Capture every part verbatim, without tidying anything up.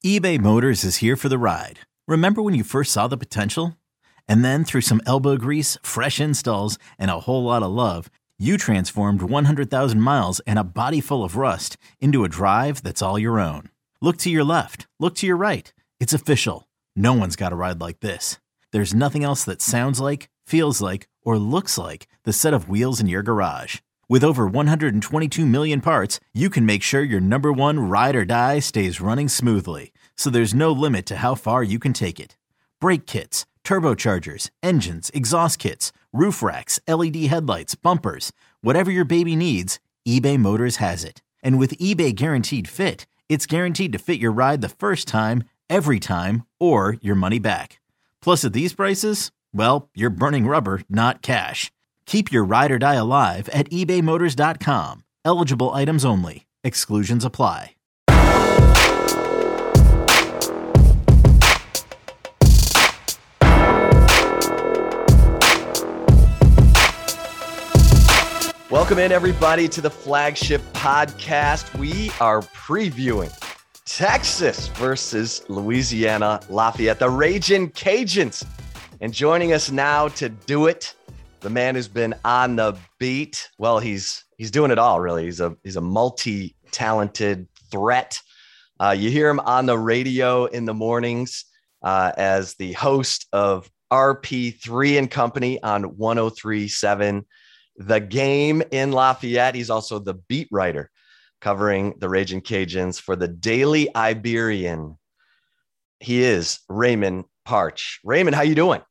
eBay Motors is here for the ride. Remember when you first saw the potential? And then through some elbow grease, fresh installs, and a whole lot of love, you transformed one hundred thousand miles and a body full of rust into a drive that's all your own. Look to your left. Look to your right. It's official. No one's got a ride like this. There's nothing else that sounds like, feels like, or looks like the set of wheels in your garage. With over one hundred twenty-two million parts, you can make sure your number one ride or die stays running smoothly. So there's no limit to how far you can take it. Brake kits, turbochargers, engines, exhaust kits, roof racks, L E D headlights, bumpers, whatever your baby needs, eBay Motors has it. And with eBay Guaranteed Fit, it's guaranteed to fit your ride the first time, every time, or your money back. Plus at these prices, well, you're burning rubber, not cash. Keep your ride or die alive at ebay motors dot com. Eligible items only. Exclusions apply. Welcome in, everybody, to the flagship podcast. We are previewing Texas versus Louisiana Lafayette, the Ragin' Cajuns. And joining us now to do it, the man who's been on the beat. Well, he's he's doing it all, really. He's a he's a multi-talented threat. Uh, you hear him on the radio in the mornings uh, as the host of R P three and Company on one oh three point seven The Game in Lafayette. He's also the beat writer covering the Ragin' Cajuns for the Daily Iberian. He is Raymond Parch. Raymond, how you doing?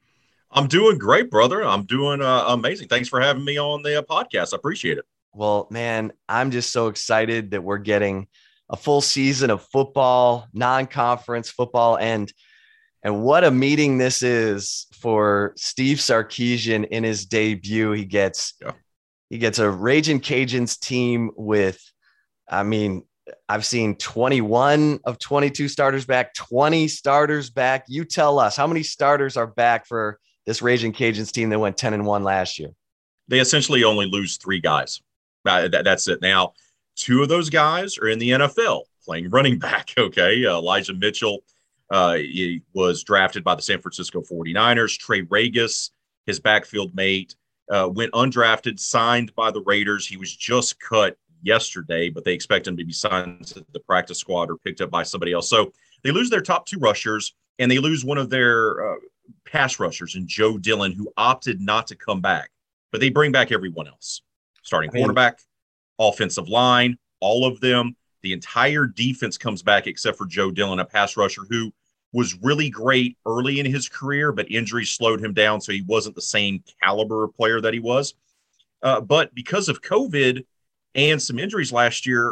I'm doing great, brother. I'm doing uh, amazing. Thanks for having me on the uh, podcast. I appreciate it. Well, man, I'm just so excited that we're getting a full season of football, non-conference football, and and what a meeting this is for Steve Sarkisian in his debut. He gets yeah. he gets a Ragin' Cajuns team with, I mean, I've seen twenty-one of twenty-two starters back, twenty starters back. You tell us, how many starters are back for this Ragin' Cajuns team that went ten and one last year? They essentially only lose three guys. Uh, that, that's it. Now, two of those guys are in the N F L playing running back. Okay. Uh, Elijah Mitchell uh, he was drafted by the San Francisco forty-niners. Trey Regis, his backfield mate, uh, went undrafted, signed by the Raiders. He was just cut yesterday, but they expect him to be signed to the practice squad or picked up by somebody else. So they lose their top two rushers, and they lose one of their uh, pass rushers in Joe Dillon, who opted not to come back, but they bring back everyone else. Starting quarterback, offensive line, all of them. The entire defense comes back except for Joe Dillon, a pass rusher who was really great early in his career, but injuries slowed him down, so he wasn't the same caliber of player that he was. Uh, but because of COVID and some injuries last year,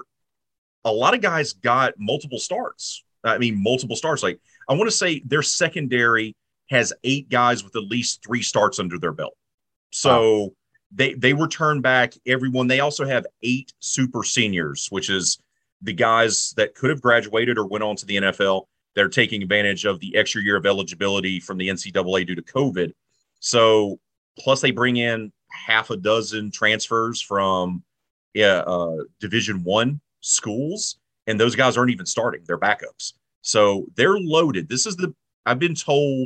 a lot of guys got multiple starts. I mean, multiple starts. Like, I want to say their secondary has eight guys with at least three starts under their belt. So wow. they they return back everyone. They also have eight super seniors, which is the guys that could have graduated or went on to the N F L. They're taking advantage of the extra year of eligibility from the N C double A due to COVID. So plus they bring in half a dozen transfers from yeah, uh, Division One schools, and those guys aren't even starting. They're backups. So they're loaded. This is the I've been told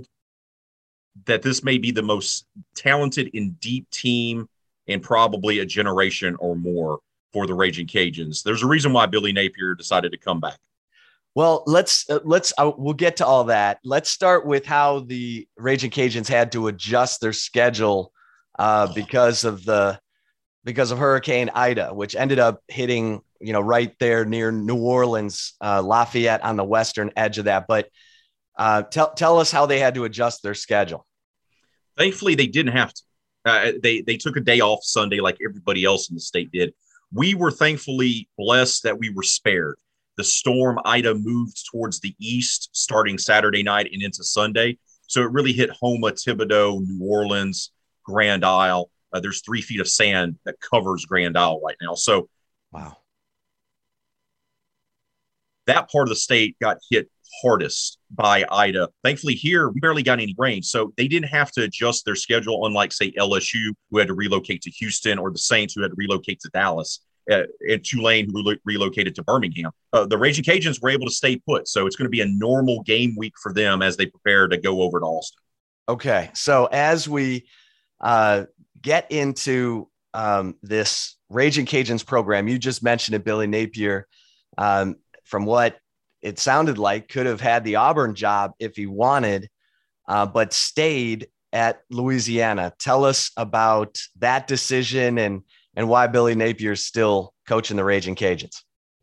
that this may be the most talented and deep team in probably a generation or more for the Ragin' Cajuns. There's a reason why Billy Napier decided to come back. Well, let's uh, let's uh, we'll get to all that. Let's start with how the Ragin' Cajuns had to adjust their schedule uh, because of the because of Hurricane Ida, which ended up hitting, you know, right there near New Orleans, uh, Lafayette on the western edge of that. But uh, tell tell us how they had to adjust their schedule. Thankfully, they didn't have to. Uh, they they took a day off Sunday like everybody else in the state did. We were thankfully blessed that we were spared. The storm Ida moved towards the east starting Saturday night and into Sunday. So it really hit Houma, Thibodaux, New Orleans, Grand Isle. Uh, there's three feet of sand that covers Grand Isle right now. So wow, that part of the state got hit hardest by Ida. Thankfully here, we barely got any rain. So they didn't have to adjust their schedule, unlike, say, L S U, who had to relocate to Houston, or the Saints, who had to relocate to Dallas. uh, and Tulane, who re- relocated to Birmingham. Uh, the Raging Cajuns were able to stay put. So it's going to be a normal game week for them as they prepare to go over to Austin. Okay. So as we uh, get into um, this Raging Cajuns program, you just mentioned it, Billy Napier, um, from what it sounded like, could have had the Auburn job if he wanted, uh, but stayed at Louisiana. Tell us about that decision and, and why Billy Napier is still coaching the Raging Cajuns.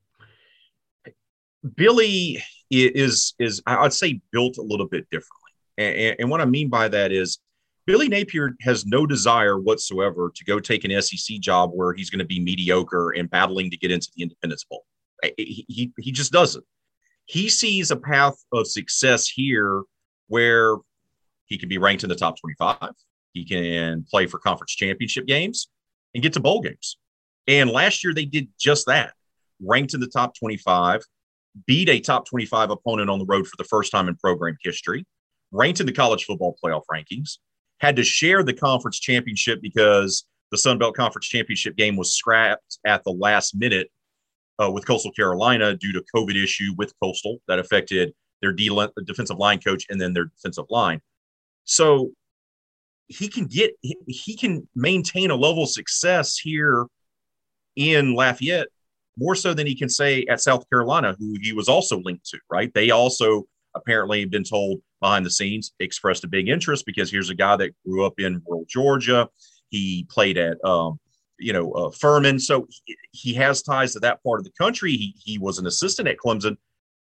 Billy is, is I'd say, built a little bit differently. And, and what I mean by that is Billy Napier has no desire whatsoever to go take an S E C job where he's going to be mediocre and battling to get into the Independence Bowl. He, he, he just doesn't. He sees a path of success here where he can be ranked in the top twenty-five. He can play for conference championship games and get to bowl games. And last year they did just that, ranked in the top twenty-five, beat a top twenty-five opponent on the road for the first time in program history, ranked in the college football playoff rankings, had to share the conference championship because the Sun Belt Conference Championship game was scrapped at the last minute uh, with Coastal Carolina due to COVID issue with Coastal that affected their de- defensive line coach and then their defensive line. So he can get, he can maintain a level of success here in Lafayette more so than he can say at South Carolina, who he was also linked to, right? They also apparently been told behind the scenes, expressed a big interest because here's a guy that grew up in rural Georgia. He played at, um, you know, uh, Furman. So he, he has ties to that part of the country. He, he was an assistant at Clemson.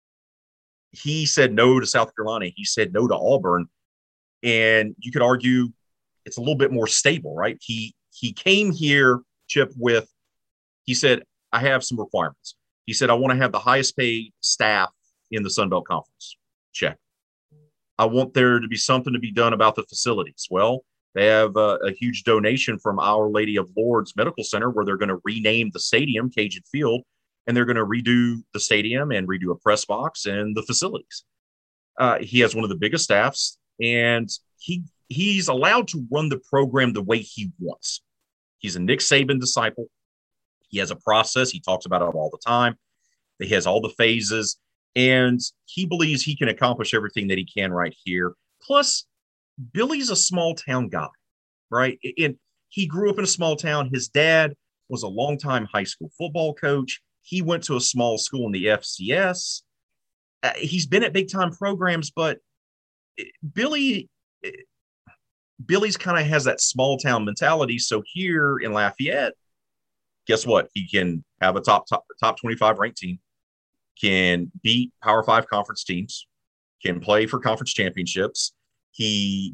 He said no to South Carolina. He said no to Auburn. And you could argue it's a little bit more stable, right? He, he came here, Chip, with, he said, I have some requirements. He said, I want to have the highest paid staff in the Sun Belt Conference. Check. I want there to be something to be done about the facilities. Well, they have a, a huge donation from Our Lady of Lourdes Medical Center where they're going to rename the stadium Cajun Field, and they're going to redo the stadium and redo a press box and the facilities. Uh, he has one of the biggest staffs, and he he's allowed to run the program the way he wants. He's a Nick Saban disciple. He has a process. He talks about it all the time. He has all the phases. And he believes he can accomplish everything that he can right here. Plus, Billy's a small town guy, right? And he grew up in a small town. His dad was a longtime high school football coach. He went to a small school in the F C S. Uh, he's been at big time programs, but Billy, Billy's kind of has that small town mentality. So here in Lafayette, guess what? He can have a top, top, top twenty-five ranked team, can beat Power Five conference teams, can play for conference championships. He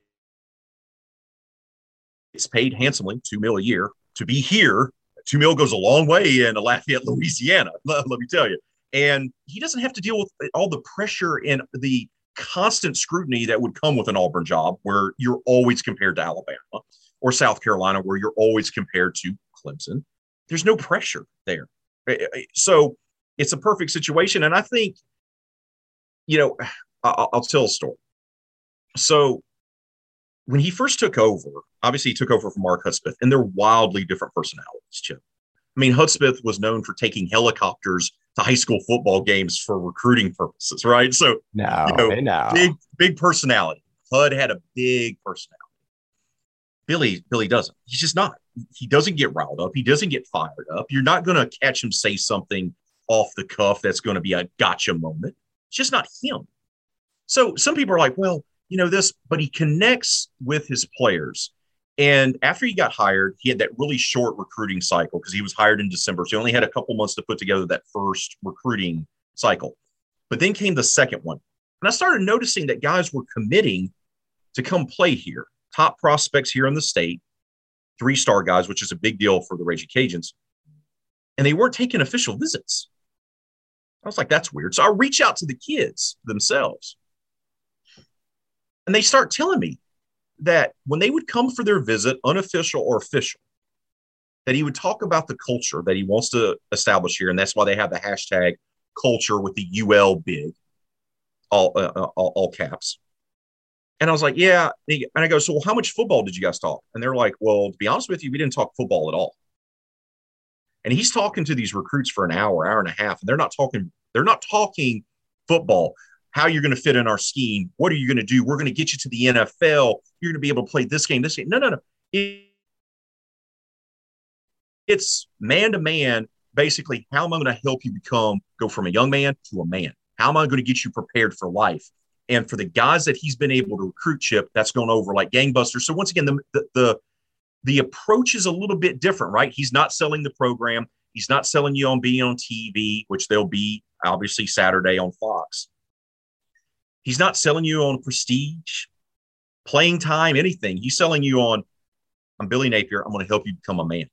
gets paid handsomely, two mil a year to be here. Two mil goes a long way in Lafayette, Louisiana. Let, let me tell you. And he doesn't have to deal with all the pressure and the constant scrutiny that would come with an Auburn job where you're always compared to Alabama or South Carolina, where you're always compared to Clemson. There's no pressure there. So it's a perfect situation. And I think, you know, I'll, I'll tell a story. So when he first took over, obviously he took over from Mark Hudspeth, and they're wildly different personalities, Chip. I mean, Hudspeth was known for taking helicopters to high school football games for recruiting purposes, right? So, no, you know, hey, no. big, big personality. Hud had a big personality. Billy, Billy doesn't. He's just not. He doesn't get riled up. He doesn't get fired up. You're not going to catch him say something off the cuff that's going to be a gotcha moment. It's just not him. So some people are like, well, you know this, but he connects with his players. And after he got hired, he had that really short recruiting cycle because he was hired in December. So he only had a couple months to put together that first recruiting cycle. But then came the second one. And I started noticing that guys were committing to come play here. Top prospects here in the state, three-star guys, which is a big deal for the Raging Cajuns. And they weren't taking official visits. I was like, that's weird. So I reach out to the kids themselves. And they start telling me that when they would come for their visit, unofficial or official, that he would talk about the culture that he wants to establish here. And that's why they have the hashtag culture with the U L big, all, uh, all, all caps. And I was like, yeah. And I go, so how much football did you guys talk? And they're like, well, to be honest with you, we didn't talk football at all. And he's talking to these recruits for an hour, hour and a half, and they're not talking, they're not talking football. How you're going to fit in our scheme. What are you going to do? We're going to get you to the N F L. You're going to be able to play this game, this game. No, no, no. It, it's man to man. Basically, how am I going to help you become, go from a young man to a man? How am I going to get you prepared for life? And for the guys that he's been able to recruit, Chip, that's gone over like gangbusters. So once again, the, the, the, the approach is a little bit different, right? He's not selling the program. He's not selling you on being on T V, which they'll be obviously Saturday on Fox. He's not selling you on prestige, playing time, anything. He's selling you on, I'm Billy Napier. I'm going to help you become a man.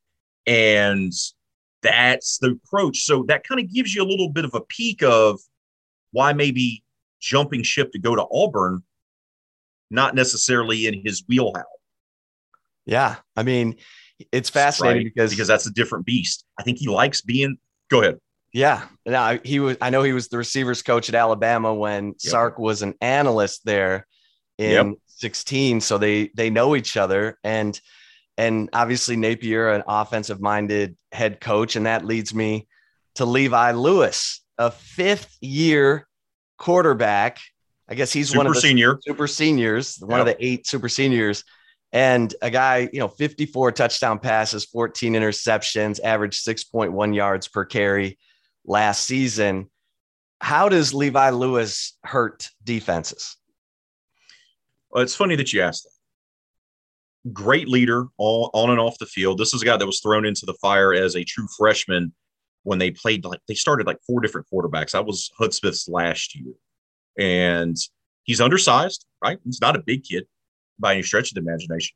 And that's the approach. So that kind of gives you a little bit of a peek of why maybe jumping ship to go to Auburn, not necessarily in his wheelhouse. Yeah. I mean, it's fascinating right? because, because that's a different beast. I think he likes being, go ahead. Yeah. Now he was, I know he was the receivers coach at Alabama when yep. Sark was an analyst there in yep. sixteen. So they, they know each other, and, and obviously Napier, an offensive minded head coach. And that leads me to Levi Lewis, a fifth year quarterback. I guess he's super one of the senior. super seniors, one yep. of the eight super seniors. And a guy, you know, fifty-four touchdown passes, fourteen interceptions, averaged six point one yards per carry last season. How does Levi Lewis hurt defenses? Well, it's funny that you asked that. Great leader all on and off the field. This is a guy that was thrown into the fire as a true freshman when they played, like they started like four different quarterbacks. I was Hudspeth's last year, and he's undersized, right? He's not a big kid by any stretch of the imagination.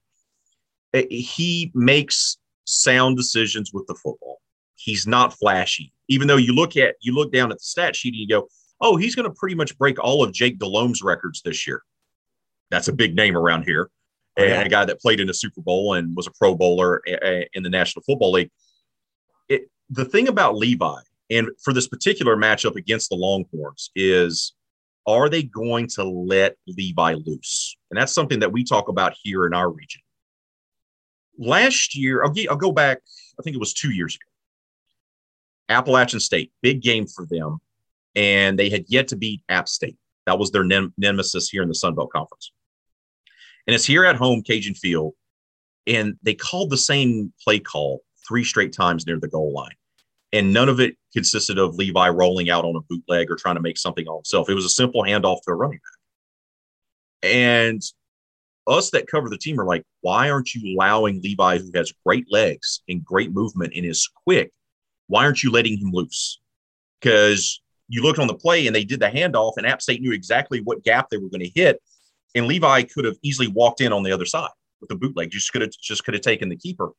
He makes sound decisions with the football. He's not flashy. Even though you look at, you look down at the stat sheet and you go, oh, he's going to pretty much break all of Jake Delhomme's records this year. That's a big name around here. Oh, yeah. And a guy that played in a Super Bowl and was a Pro Bowler in the National Football League. It, the thing about Levi, and for this particular matchup against the Longhorns, is are they going to let Levi loose? And that's something that we talk about here in our region. Last year, I'll, get, I'll go back, I think it was two years ago. Appalachian State, big game for them, and they had yet to beat App State. That was their nem- nemesis here in the Sun Belt Conference. And it's here at home, Cajun Field, and they called the same play call three straight times near the goal line. And none of it consisted of Levi rolling out on a bootleg or trying to make something on himself. It was a simple handoff to a running back. And us that cover the team are like, why aren't you allowing Levi, who has great legs and great movement and is quick, why aren't you letting him loose? Because you looked on the play and they did the handoff, and App State knew exactly what gap they were going to hit. And Levi could have easily walked in on the other side with the bootleg. Just could have just could have taken the keeper.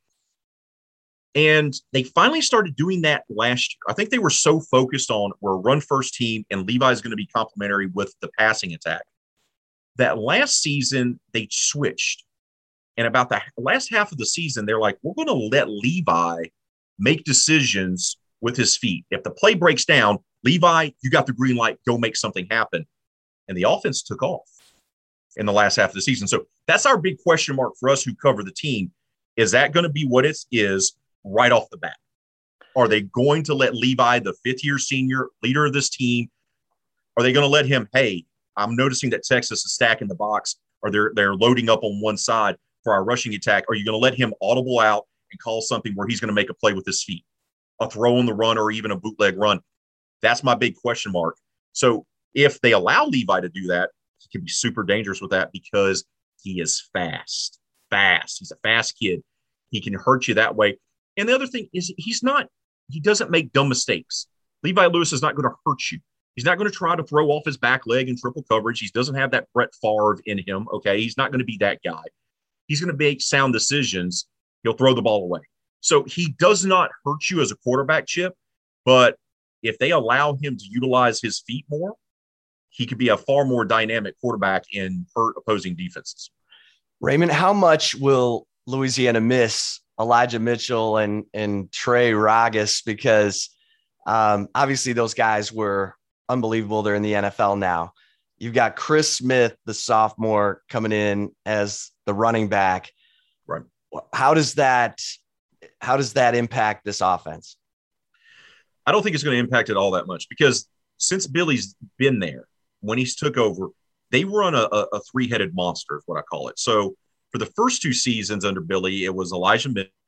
And they finally started doing that last year. I think they were so focused on we're a run-first team and Levi's going to be complementary with the passing attack that last season they switched. And about the last half of the season, they're like, we're going to let Levi make decisions with his feet. If the play breaks down, Levi, you got the green light, go make something happen. And the offense took off in the last half of the season. So that's our big question mark for us who cover the team. Is that going to be what it is right off the bat? Are they going to let Levi, the fifth-year senior leader of this team, are they going to let him, hey, I'm noticing that Texas is stacking the box, or they're they're loading up on one side for our rushing attack. Are you going to let him audible out and call something where he's going to make a play with his feet, a throw on the run, or even a bootleg run? That's my big question mark. So if they allow Levi to do that, he can be super dangerous with that because he is fast, fast. He's a fast kid. He can hurt you that way. And the other thing is he's not, he doesn't make dumb mistakes. Levi Lewis is not going to hurt you. He's not going to try to throw off his back leg in triple coverage. He doesn't have that Brett Favre in him. Okay. He's not going to be that guy. He's going to make sound decisions. He'll throw the ball away. So he does not hurt you as a quarterback, Chip, but if they allow him to utilize his feet more, he could be a far more dynamic quarterback and hurt opposing defenses. Raymond, how much will Louisiana miss Elijah Mitchell and, and Trey Ragas? Because um, obviously those guys were unbelievable. They're in the N F L now. You've got Chris Smith, the sophomore, coming in as the running back. Right. How does that how does that impact this offense? I don't think it's going to impact it all that much because since Billy's been there, when he's took over, they run a, a, a three-headed monster is what I call it. So for the first two seasons under Billy, it was Elijah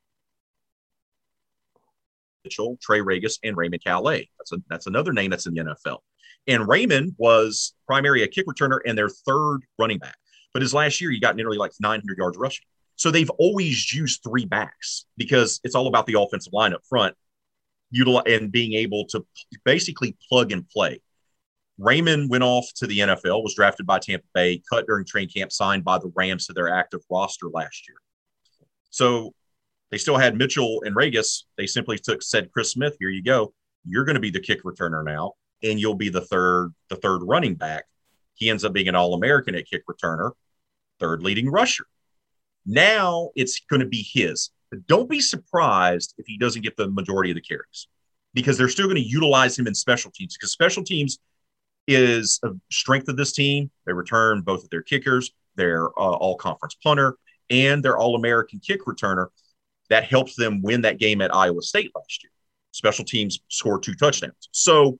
Mitchell, Trey Regis, and Raymond Calais. That's a, that's another name that's in the N F L. And Raymond was primarily a kick returner and their third running back. But his last year, he got nearly like nine hundred yards rushing. So they've always used three backs because it's all about the offensive line up front and being able to basically plug and play. Raymond went off to the N F L, was drafted by Tampa Bay, cut during training camp, signed by the Rams to their active roster last year. So they still had Mitchell and Regis. They simply took said Chris Smith, here you go. You're going to be the kick returner now, and you'll be the third, the third running back. He ends up being an All-American at kick returner, third leading rusher. Now it's going to be his. But don't be surprised if he doesn't get the majority of the carries because they're still going to utilize him in special teams because special teams is a strength of this team. They return both of their kickers, their uh, all-conference punter, and their All-American kick returner. That helped them win that game at Iowa State last year. Special teams scored two touchdowns. So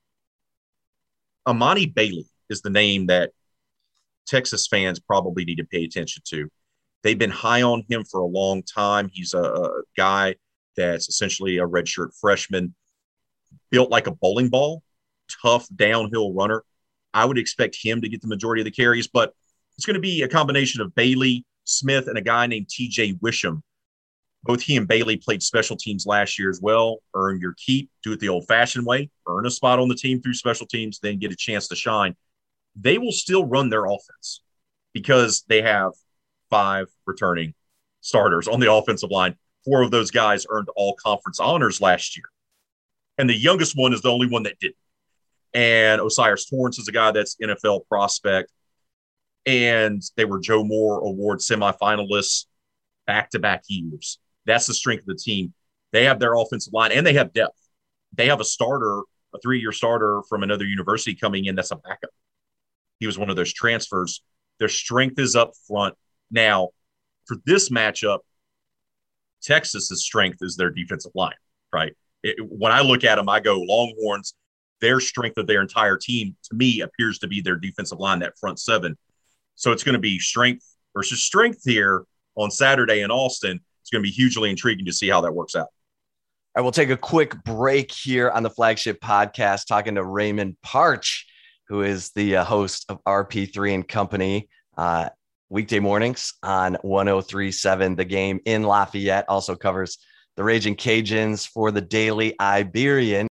Amani Bailey is the name that Texas fans probably need to pay attention to. They've been high on him for a long time. He's a, a guy that's essentially a redshirt freshman, built like a bowling ball, tough downhill runner. I would expect him to get the majority of the carries, but it's going to be a combination of Bailey, Smith, and a guy named T J Wisham. Both he and Bailey played special teams last year as well. Earn your keep, do it the old-fashioned way, earn a spot on the team through special teams, then get a chance to shine. They will still run their offense because they have five returning starters on the offensive line. Four of those guys earned all conference honors last year. And the youngest one is the only one that didn't. And Osiris Torrance is a guy that's N F L prospect. And they were Joe Moore Award semifinalists back-to-back years. That's the strength of the team. They have their offensive line, and they have depth. They have a starter, a three-year starter from another university coming in that's a backup. He was one of those transfers. Their strength is up front. Now, for this matchup, Texas's strength is their defensive line, right? It, when I look at them, I go Longhorns. Their strength of their entire team, to me, appears to be their defensive line, that front seven. So it's going to be strength versus strength here on Saturday in Austin. It's going to be hugely intriguing to see how that works out. I will take a quick break here on the Flagship Podcast, talking to Raymond Partsch, who is the uh, host of R P three and Company, uh, weekday mornings on one oh three point seven The Game in Lafayette. Also covers the Raging Cajuns for the Daily Iberian.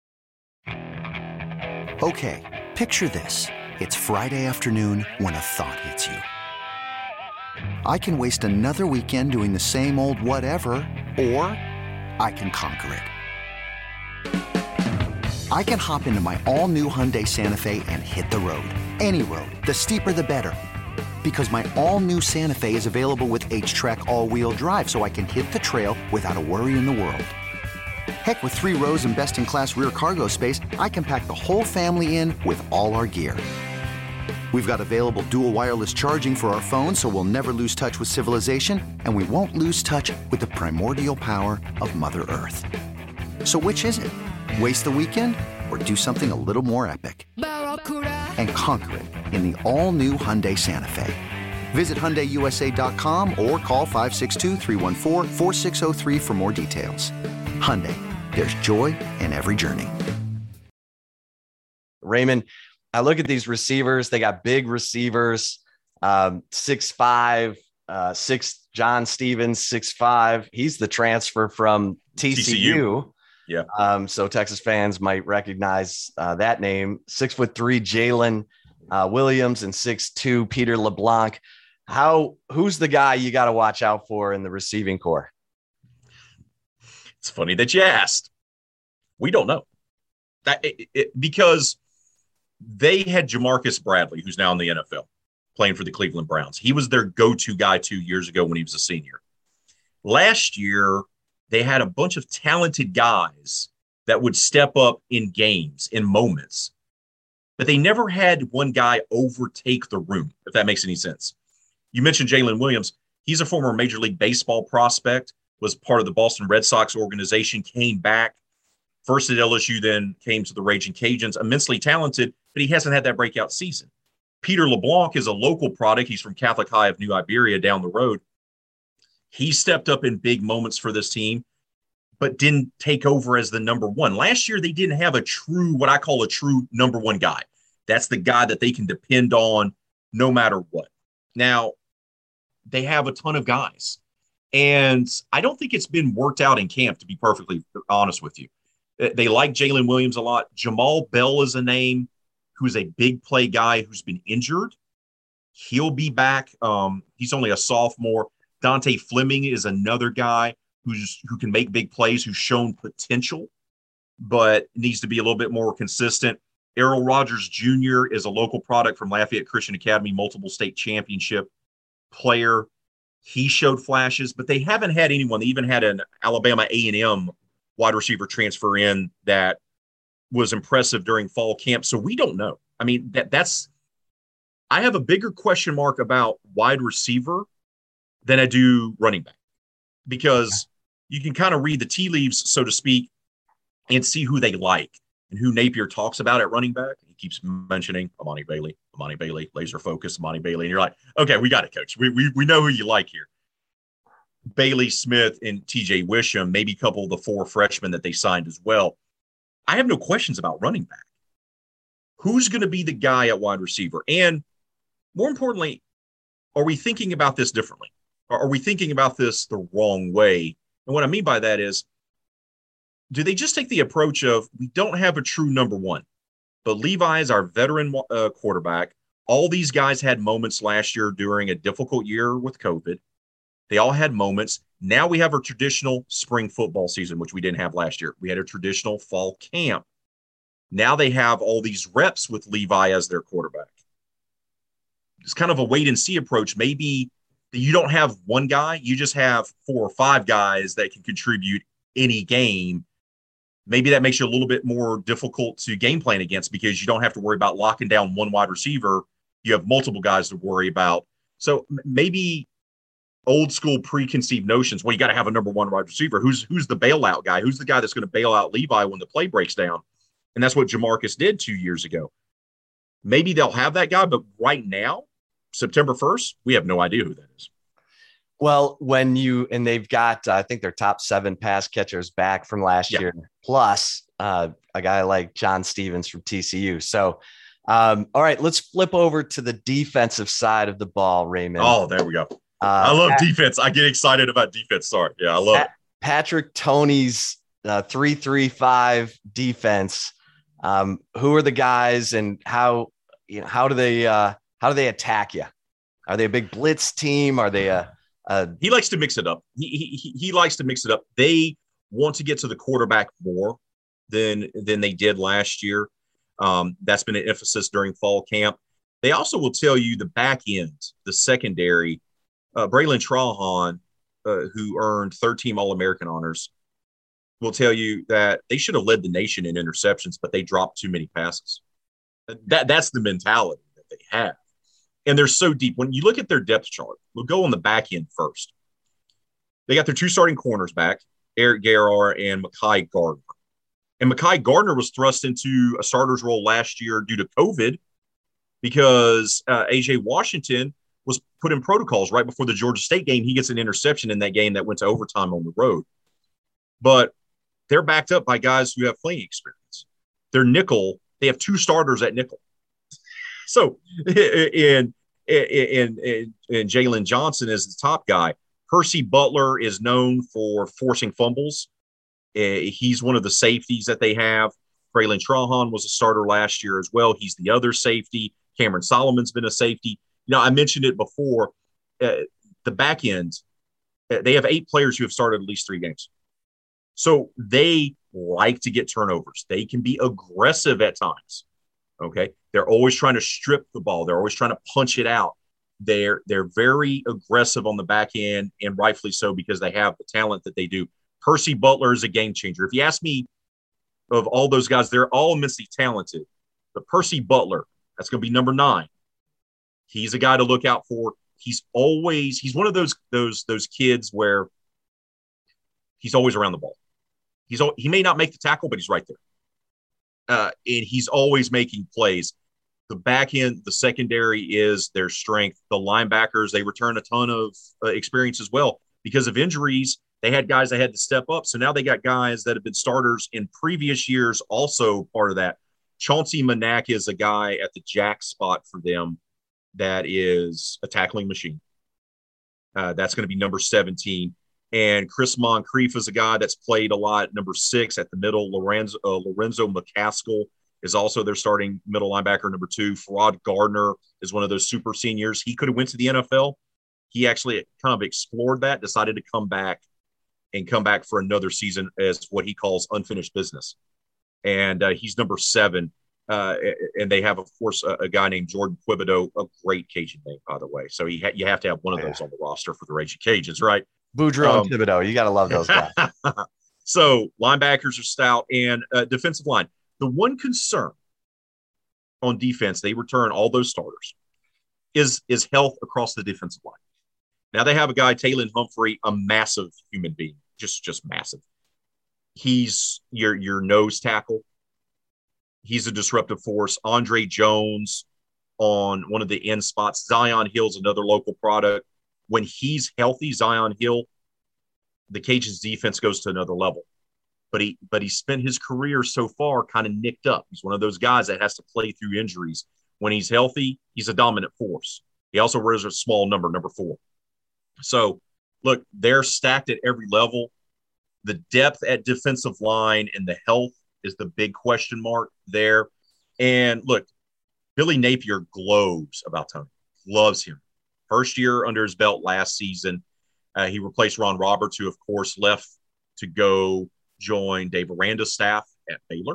Okay, picture this. It's Friday afternoon when a thought hits you. I can waste another weekend doing the same old whatever, or I can conquer it. I can hop into my all-new Hyundai Santa Fe and hit the road. Any road. The steeper, the better. Because my all-new Santa Fe is available with H-Track all-wheel drive, so I can hit the trail without a worry in the world. Heck, with three rows and best-in-class rear cargo space, I can pack the whole family in with all our gear. We've got available dual wireless charging for our phones, so we'll never lose touch with civilization, and we won't lose touch with the primordial power of Mother Earth. So which is it? Waste the weekend or do something a little more epic? And conquer it in the all-new Hyundai Santa Fe. Visit Hyundai U S A dot com or call five six two, three one four, four six zero three for more details. Hyundai, there's joy in every journey. Raymond, I look at these receivers. They got big receivers, um, six five, uh, six John Stevens, six five. He's the transfer from T C U. T C U. Yeah. Um, so Texas fans might recognize uh, that name. Six foot three, Jalen uh, Williams, and six two, Peter LeBlanc. How? Who's the guy you got to watch out for in the receiving corps? It's funny that you asked. We don't know that it, it, because they had Jamarcus Bradley, who's now in the N F L, playing for the Cleveland Browns. He was their go-to guy two years ago when he was a senior. Last year, they had a bunch of talented guys that would step up in games, in moments, but they never had one guy overtake the room, if that makes any sense. You mentioned Jalen Williams. He's a former Major League Baseball prospect was part of the Boston Red Sox organization, came back first at L S U, then came to the Raging Cajuns, immensely talented, but he hasn't had that breakout season. Peter LeBlanc is a local product. He's from Catholic High of New Iberia down the road. He stepped up in big moments for this team, but didn't take over as the number one. Last year, they didn't have a true, what I call a true number one guy. That's the guy that they can depend on no matter what. Now, they have a ton of guys. And I don't think it's been worked out in camp, to be perfectly honest with you. They like Jalen Williams a lot. Jamal Bell is a name who's a big play guy who's been injured. He'll be back. Um, he's only a sophomore. Dante Fleming is another guy who's who can make big plays, who's shown potential, but needs to be a little bit more consistent. Errol Rogers Junior is a local product from Lafayette Christian Academy, multiple state championship player. He showed flashes, but they haven't had anyone. They even had an Alabama A and M wide receiver transfer in that was impressive during fall camp. So we don't know. I mean, that that's – I have a bigger question mark about wide receiver than I do running back, because you can kind of read the tea leaves, so to speak, and see who they like and who Napier talks about at running back. He keeps mentioning Amani Bailey, Amani Bailey, laser focus, Amani Bailey. And you're like, okay, we got it, coach. We, we, we know who you like here. Bailey, Smith, and T J Wisham, maybe a couple of the four freshmen that they signed as well. I have no questions about running back. Who's going to be the guy at wide receiver? And more importantly, are we thinking about this differently? Are we thinking about this the wrong way? And what I mean by that is, do they just take the approach of, we don't have a true number one, but Levi is our veteran uh, quarterback. All these guys had moments last year during a difficult year with COVID. They all had moments. Now we have a traditional spring football season, which we didn't have last year. We had a traditional fall camp. Now they have all these reps with Levi as their quarterback. It's kind of a wait and see approach. Maybe you don't have one guy, you just have four or five guys that can contribute any game. Maybe that makes you a little bit more difficult to game plan against, because you don't have to worry about locking down one wide receiver. You have multiple guys to worry about. So maybe old school preconceived notions. Well, you got to have a number one wide receiver. Who's who's the bailout guy? Who's the guy that's going to bail out Levi when the play breaks down? And that's what Jamarcus did two years ago. Maybe they'll have that guy, but right now, September first, we have no idea who that is. Well, when you, and they've got, uh, I think their top seven pass catchers back from last yeah. year, plus uh, a guy like John Stevens from T C U. So, um, all right, let's flip over to the defensive side of the ball, Raymond. Oh, there we go. Uh, I love Pat- defense. I get excited about defense. Sorry. Yeah, I love Pat- it. Patrick Toney's uh, three three five defense. Um, who are the guys, and how, you know, how do they, uh, how do they attack you? Are they a big blitz team? Are they a, a he likes to mix it up. He, he, he likes to mix it up. They want to get to the quarterback more than, than they did last year. Um, that's been an emphasis during fall camp. They also will tell you the back end, the secondary, uh, Braylon Trahan, uh, who earned thirteen All-American honors, will tell you that they should have led the nation in interceptions, but they dropped too many passes. That that's the mentality that they have. And they're so deep. When you look at their depth chart, we'll go on the back end first. They got their two starting corners back, Eric Garror and Mekhi Gardner. And Mekhi Gardner was thrust into a starter's role last year due to COVID, because uh, A J Washington was put in protocols right before the Georgia State game. He gets an interception in that game that went to overtime on the road. But they're backed up by guys who have playing experience. Their nickel, they have two starters at nickel. So, and, and, and, and Jalen Johnson is the top guy. Percy Butler is known for forcing fumbles. Uh, he's one of the safeties that they have. Braylon Trahan was a starter last year as well. He's the other safety. Cameron Solomon's been a safety. You know, I mentioned it before. Uh, the back end, uh, they have eight players who have started at least three games. So they like to get turnovers. They can be aggressive at times. Okay. They're always trying to strip the ball. They're always trying to punch it out. They're, they're very aggressive on the back end, and rightfully so, because they have the talent that they do. Percy Butler is a game changer. If you ask me, of all those guys, they're all immensely talented. But Percy Butler, that's going to be number nine. He's a guy to look out for. He's always, he's one of those, those, those kids where he's always around the ball. He's he may not make the tackle, but he's right there. Uh, and he's always making plays. The back end, the secondary is their strength. The linebackers, they return a ton of uh, experience as well. Because of injuries, they had guys that had to step up. So now they got guys that have been starters in previous years, also part of that. Chauncey Manak is a guy at the jack spot for them that is a tackling machine. Uh, that's going to be number seventeen. And Chris Moncrief is a guy that's played a lot, number six at the middle. Lorenzo, uh, Lorenzo McCaskill is also their starting middle linebacker, number two. Farrod Gardner is one of those super seniors. He could have went to the N F L. He actually kind of explored that, decided to come back and come back for another season as what he calls unfinished business. And uh, he's number seven. Uh, and they have, of course, a, a guy named Jordan Thibodeau, a great Cajun name, by the way. So he ha- you have to have one of those on the roster for the Raging Cajuns, right? Boudreaux um, and Thibodeau. You got to love those guys. So linebackers are stout, and uh, defensive line. The one concern on defense, they return all those starters, is, is health across the defensive line. Now they have a guy, Taylon Humphrey, a massive human being, just, just massive. He's your, your nose tackle. He's a disruptive force. Andre Jones on one of the end spots. Zion Hill's another local product. When he's healthy, Zion Hill, the Cajuns defense goes to another level. But he but he spent his career so far kind of nicked up. He's one of those guys that has to play through injuries. When he's healthy, he's a dominant force. He also wears a small number, number four. So, look, they're stacked at every level. The depth at defensive line and the health is the big question mark there. And look, Billy Napier glows about Tony, loves him. First year under his belt last season, uh, he replaced Ron Roberts, who, of course, left to go join Dave Aranda's staff at Baylor.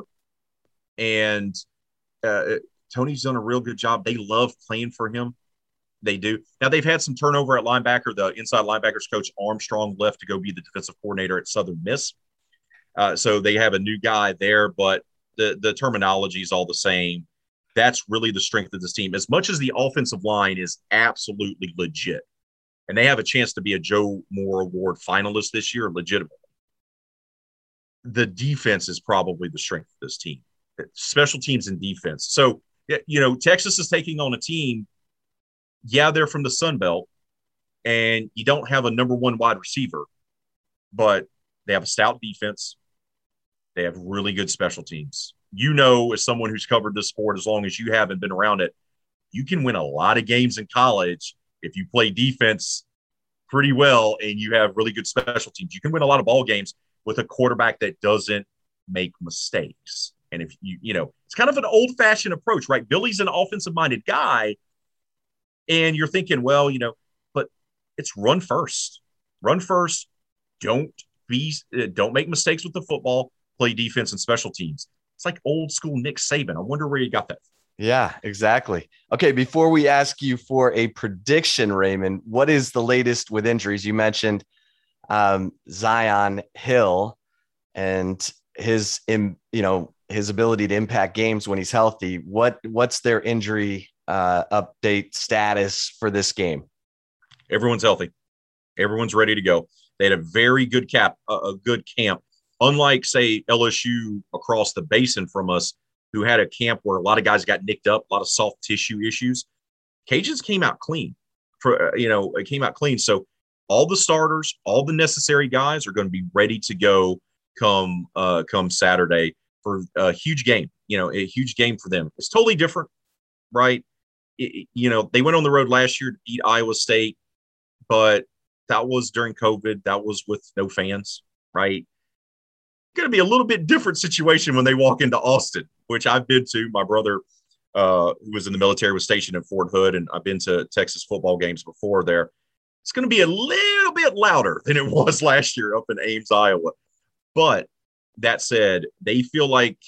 And uh, Tony's done a real good job. They love playing for him. They do. Now, they've had some turnover at linebacker. The inside linebackers coach Armstrong left to go be the defensive coordinator at Southern Miss. Uh, so they have a new guy there, but the, the terminology is all the same. That's really the strength of this team. As much as the offensive line is absolutely legit, and they have a chance to be a Joe Moore Award finalist this year, legitimately, the defense is probably the strength of this team. Special teams and defense. So, you know, Texas is taking on a team, yeah, they're from the Sun Belt, and you don't have a number one wide receiver, but they have a stout defense. They have really good special teams. You know, as someone who's covered this sport as long as you have and been around it, you can win a lot of games in college if you play defense pretty well and you have really good special teams. You can win a lot of ball games with a quarterback that doesn't make mistakes. And if you, you know, it's kind of an old-fashioned approach, right? Billy's an offensive-minded guy, and you're thinking, well, you know, but it's run first. Run first. Don't be, uh, don't make mistakes with the football. Play defense and special teams. It's like old school Nick Saban. I wonder where you got that. Yeah, exactly. Okay, before we ask you for a prediction, Raymond, what is the latest with injuries? You mentioned um, Zion Hill and his, you know, his ability to impact games when he's healthy. What what's their injury uh, update status for this game? Everyone's healthy. Everyone's ready to go. They had a very good cap, uh, a good camp. Unlike, say, L S U across the basin from us, who had a camp where a lot of guys got nicked up, a lot of soft tissue issues. Cajuns came out clean. For uh, you know, it came out clean. So all the starters, all the necessary guys are going to be ready to go come uh, come Saturday for a huge game. You know, a huge game for them. It's totally different, right? It, you know, they went on the road last year to beat Iowa State, but that was during COVID. That was with no fans, right? Going to be a little bit different situation when they walk into Austin, which I've been to. My brother, uh, who was in the military, was stationed in Fort Hood, and I've been to Texas football games before there. It's going to be a little bit louder than it was last year up in Ames, Iowa. But that said, they feel like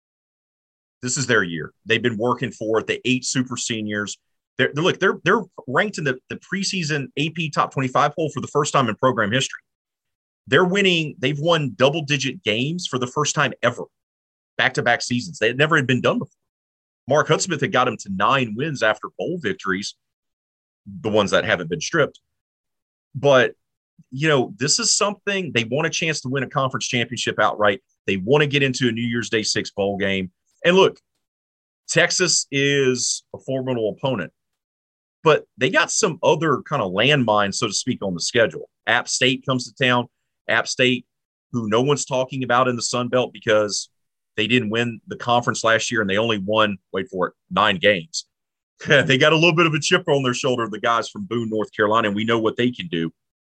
this is their year. They've been working for it. The eight super seniors. They're, they're look, they're they're ranked in the, the preseason A P top twenty-five poll for the first time in program history. They're winning. They've won double-digit games for the first time ever, back-to-back seasons. They never had been done before. Mark Hudspeth had got them to nine wins after bowl victories, the ones that haven't been stripped. But you know, this is something they want a chance to win a conference championship outright. They want to get into a New Year's Day six bowl game. And look, Texas is a formidable opponent, but they got some other kind of landmines, so to speak, on the schedule. App State comes to town. App State, who no one's talking about in the Sun Belt because they didn't win the conference last year and they only won, wait for it, nine games. They got a little bit of a chip on their shoulder, the guys from Boone, North Carolina, and we know what they can do.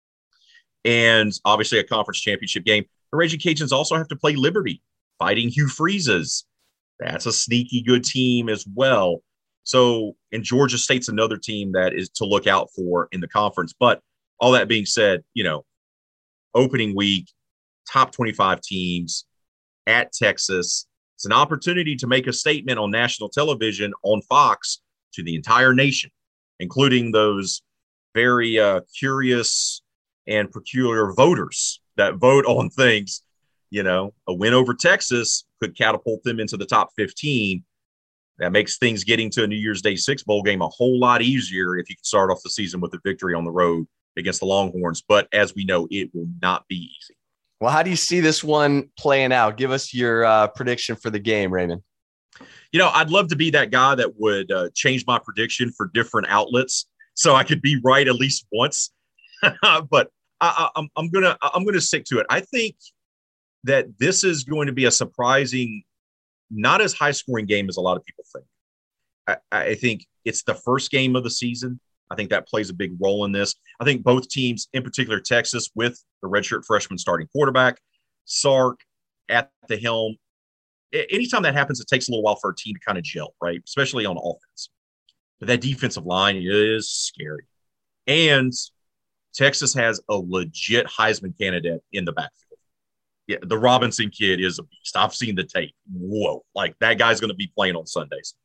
And obviously a conference championship game. The Raging Cajuns also have to play Liberty, fighting Hugh Freeze's. That's a sneaky good team as well. So, and Georgia State's another team that is to look out for in the conference. But all that being said, you know, opening week, top twenty-five teams at Texas. It's an opportunity to make a statement on national television on Fox to the entire nation, including those very uh, curious and peculiar voters that vote on things. You know, a win over Texas could catapult them into the top fifteen. That makes things getting to a New Year's Day six bowl game a whole lot easier if you can start off the season with a victory on the road against the Longhorns. But as we know, it will not be easy. Well, how do you see this one playing out? Give us your uh, prediction for the game, Raymond. You know, I'd love to be that guy that would uh, change my prediction for different outlets so I could be right at least once. But I, I, I'm, I'm gonna I'm gonna stick to it. I think that this is going to be a surprising, not as high scoring game as a lot of people think. I, I think it's the first game of the season. I think that plays a big role in this. I think both teams, in particular Texas, with the redshirt freshman starting quarterback, Sark at the helm. Anytime that happens, it takes a little while for a team to kind of gel, right? Especially on offense. But that defensive line is scary. And Texas has a legit Heisman candidate in the backfield. Yeah, the Robinson kid is a beast. I've seen the tape. Whoa. Like, that guy's going to be playing on Sundays.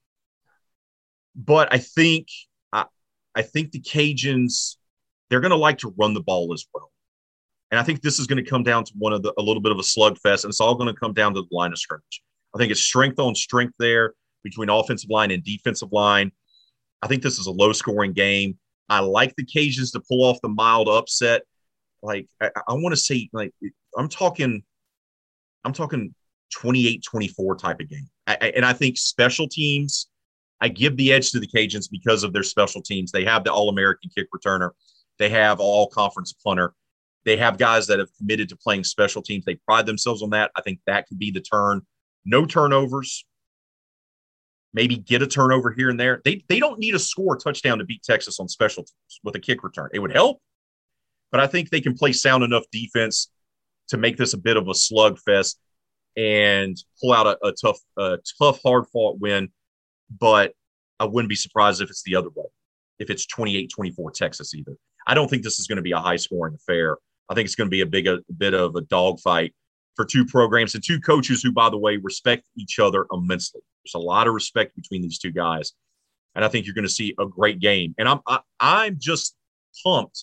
But I think I, I think the Cajuns, they're going to like to run the ball as well. And I think this is going to come down to one of the a little bit of a slugfest, and it's all going to come down to the line of scrimmage. I think it's strength on strength there between offensive line and defensive line. I think this is a low-scoring game. I like the Cajuns to pull off the mild upset. Like, I, I want to say, like, I'm talking – I'm talking twenty-eight twenty-four type of game. I, I, and I think special teams, I give the edge to the Cajuns because of their special teams. They have the All-American kick returner. They have all-conference punter. They have guys that have committed to playing special teams. They pride themselves on that. I think that could be the turn. No turnovers. Maybe get a turnover here and there. They, they don't need to score a touchdown to beat Texas on special teams with a kick return. It would help, but I think they can play sound enough defense to make this a bit of a slugfest and pull out a, a tough, a tough, hard-fought win. But I wouldn't be surprised if it's the other way, if it's twenty-eight twenty-four Texas either. I don't think this is going to be a high-scoring affair. I think it's going to be a big a, a bit of a dogfight for two programs and two coaches who, by the way, respect each other immensely. There's a lot of respect between these two guys, and I think you're going to see a great game. And I'm I, I'm just pumped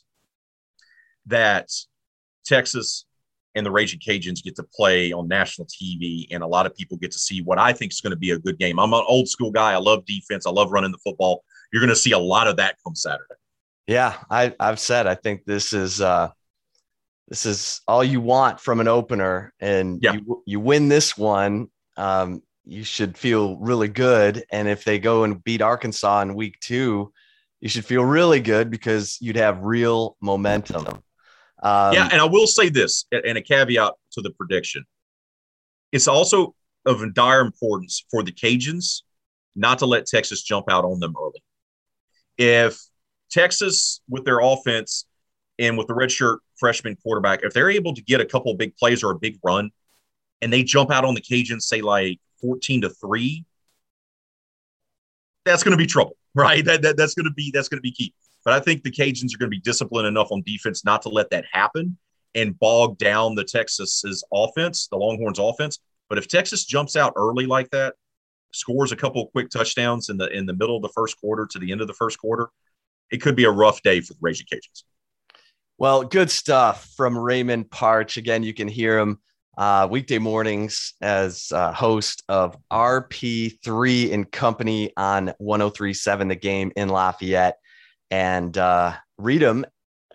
that Texas and the Raging Cajuns get to play on national T V, and a lot of people get to see what I think is going to be a good game. I'm an old school guy. I love defense. I love running the football. You're going to see a lot of that come Saturday. Yeah, I, I've said I think this is uh, this is all you want from an opener, and yeah. you you win this one, um, you should feel really good. And if they go and beat Arkansas in week two, you should feel really good because you'd have real momentum. Um, yeah, and I will say this, and a caveat to the prediction. It's also of dire importance for the Cajuns not to let Texas jump out on them early. If Texas, with their offense and with the redshirt freshman quarterback, if they're able to get a couple of big plays or a big run, and they jump out on the Cajuns, say like fourteen to three, that's going to be trouble, right? That, that that's going to be that's going to be key. But I think the Cajuns are going to be disciplined enough on defense not to let that happen and bog down the Texas's offense, the Longhorns' offense. But if Texas jumps out early like that, scores a couple of quick touchdowns in the in the middle of the first quarter to the end of the first quarter, it could be a rough day for the Raging Cajuns. Well, good stuff from Raymond Partsch. Again, you can hear him uh, weekday mornings as uh, host of R P three and Company on one oh three point seven The Game in Lafayette. And uh, read him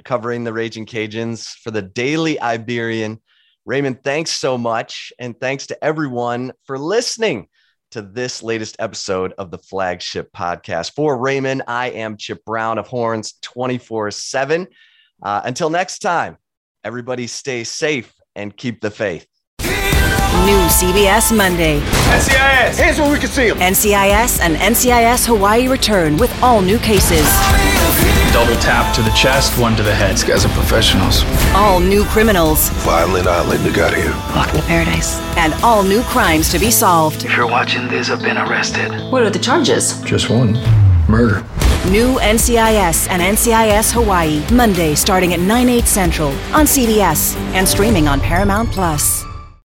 covering the Raging Cajuns for the Daily Iberian. Raymond, thanks so much. And thanks to everyone for listening to this latest episode of the Flagship Podcast. For Raymond, I am Chip Brown of Horns twenty-four seven. Uh, until next time, everybody stay safe and keep the faith. New C B S Monday. N C I S, hands where we can see them. N C I S and N C I S Hawaii return with all new cases. Double tap to the chest, one to the head. These guys are professionals. All new criminals. Violent island they got here. Welcome to paradise. And all new crimes to be solved. If you're watching this, I've been arrested. What are the charges? Just one. Murder. New N C I S and N C I S Hawaii. Monday starting at nine, eight central on C B S and streaming on Paramount Plus.